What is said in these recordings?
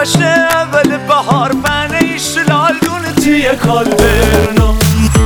خشه اول بهار بنه ایشلال دونه تیه کالبرنو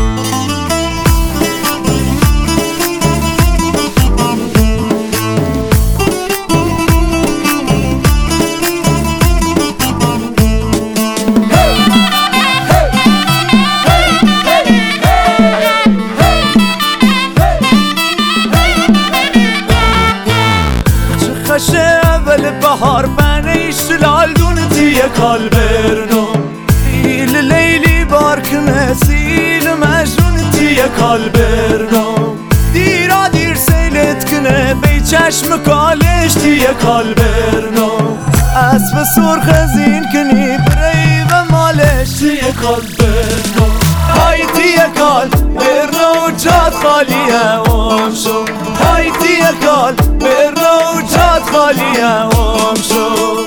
خشه اول بهار بنه ایشلال دونه تیه کالبرنو ایل لیلی بارکنه سیل مجنون تیه کالبرنو دیرا دیر سیلت کنه بی چشم کالش تیه کالبرنو اسب سرخ زین کنی بری و مالش تیه کالبرنو های تیه کالبرنو جاد خالیه امشو های تیه کالبرنو جاد خالیه امشو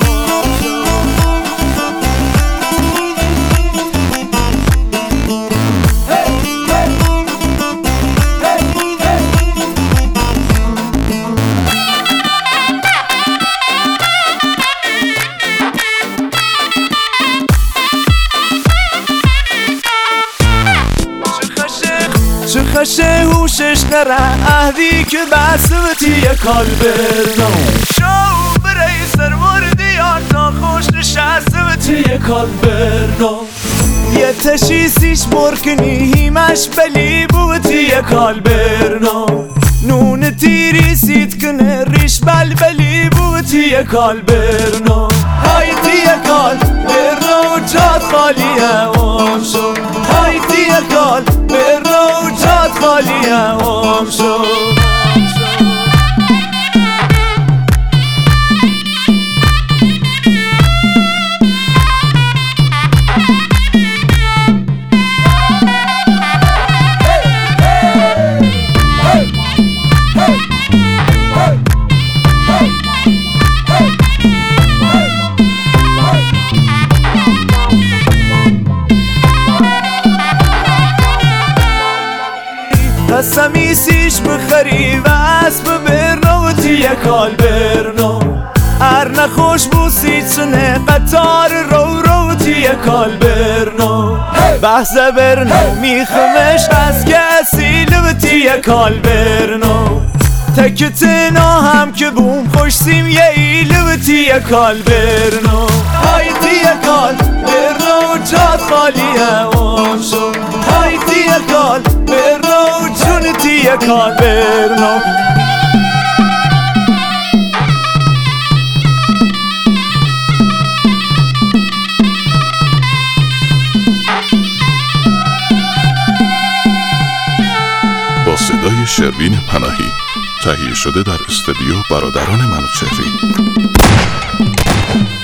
چه خشه هوشش نره اهدی که بسه تیه کالبرنو شو برای سروردی تا خوش نشسته تیه کالبرنو یه تشیسیش برکنی هیمش بلی بو تیه کالبرنو نون تیری سید کنه ریش بلی بو تیه کالبرنو های تیه کالبرنو جاد خالیه امشو های تیه کالبرنو جاد خالیه امشو قسمیسیش بخری و اسب برنو تیه کالبرنو هر نخوش بوسی چنه قطار رو تیه کالبرنو بحث برنو میخمش از که اصیل و تیه کالبرنو تکتنا هم که بوم خوش سیم یه ایل و تیه کالبرنو های تیه کالبرنو جاد خالیه امشو های تیه کالبرنو جون تیه کالبرنو با صدای شروین پناهی تهیه شده در استودیو برادران منوچهری.